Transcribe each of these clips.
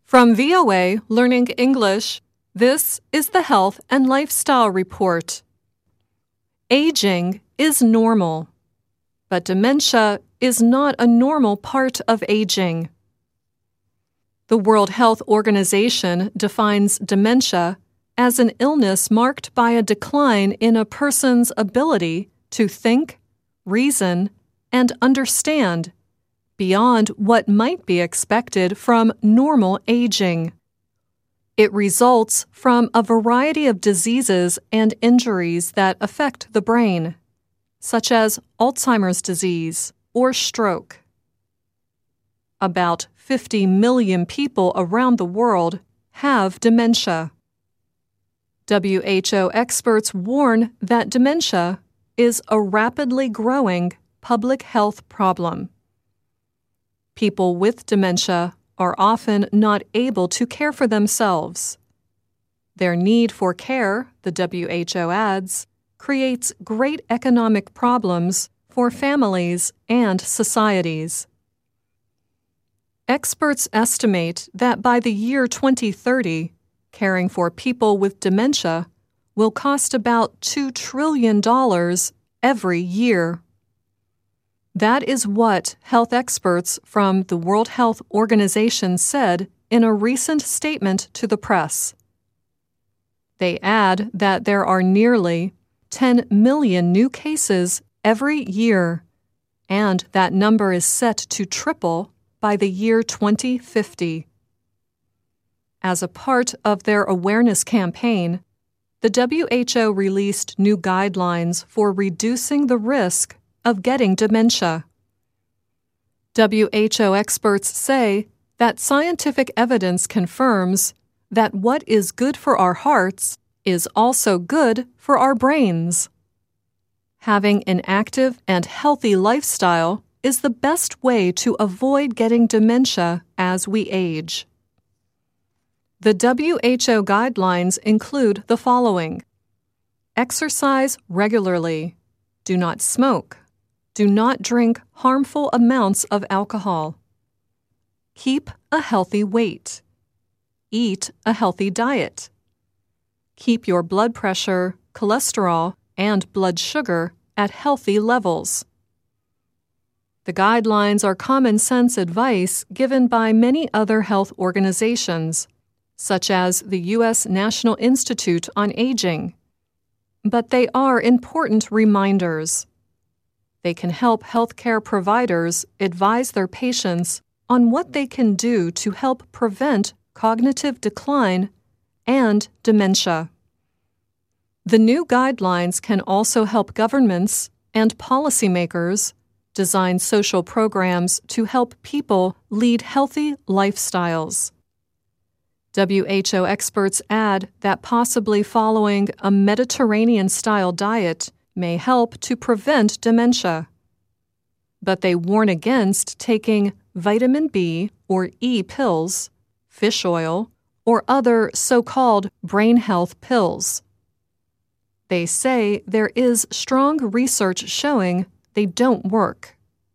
From VOA Learning English, this is the Health and Lifestyle Report. Aging is normal, but dementia is not a normal part of aging. The World Health Organization defines dementia as an illness marked by a decline in a person's ability to think, reason, and understand beyond what might be expected from normal aging. It results from a variety of diseases and injuries that affect the brain, such as Alzheimer's disease or stroke. About 50 million people around the world have dementia. WHO experts warn that dementia is a rapidly growing public health problem. People with dementia are often not able to care for themselves. Their need for care, the WHO adds, creates great economic problems for families and societies. Experts estimate that by the year 2030, caring for people with dementia will cost about $2 trillion every year. That is what health experts from the World Health Organization said in a recent statement to the press. They add that there are nearly 10 million new cases every year, and that number is set to triple by the year 2050. As a part of their awareness campaign, the WHO released new guidelines for reducing the risk of getting dementia. WHO experts say that scientific evidence confirms that what is good for our hearts is also good for our brains. Having an active and healthy lifestyle is the best way to avoid getting dementia as we age. The WHO guidelines include the following: exercise regularly, do not smoke, do not drink harmful amounts of alcohol, keep a healthy weight, eat a healthy diet, keep your blood pressure, cholesterol, and blood sugar at healthy levels. The guidelines are common sense advice given by many other health organizations, such as the U.S. National Institute on Aging, but they are important reminders. They can help healthcare providers advise their patients on what they can do to help prevent cognitive decline and dementia. The new guidelines can also help governments and policymakers design social programs to help people lead healthy lifestyles. WHO experts add that possibly following a Mediterranean-style diet may help to prevent dementia. But they warn against taking vitamin B or E pills, fish oil, or other so-called brain health pills. They say there is strong research showing they don't work.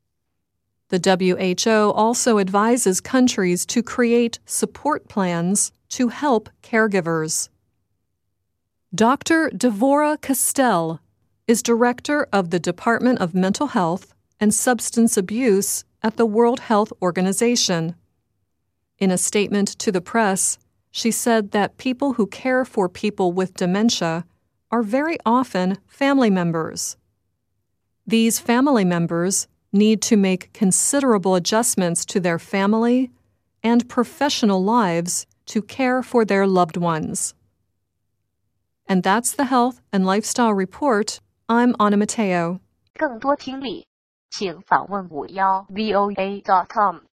The WHO also advises countries to create support plans to help caregivers. Dr. Devora Castell is director of the Department of Mental Health and Substance Abuse at the World Health Organization. In a statement to the press, she said that people who care for people with dementia are very often family members. These family members need to make considerable adjustments to their family and professional lives to care for their loved ones. And that's the Health and Lifestyle Report. I'm Anna Mateo. 更多听力，请访问51voa.com。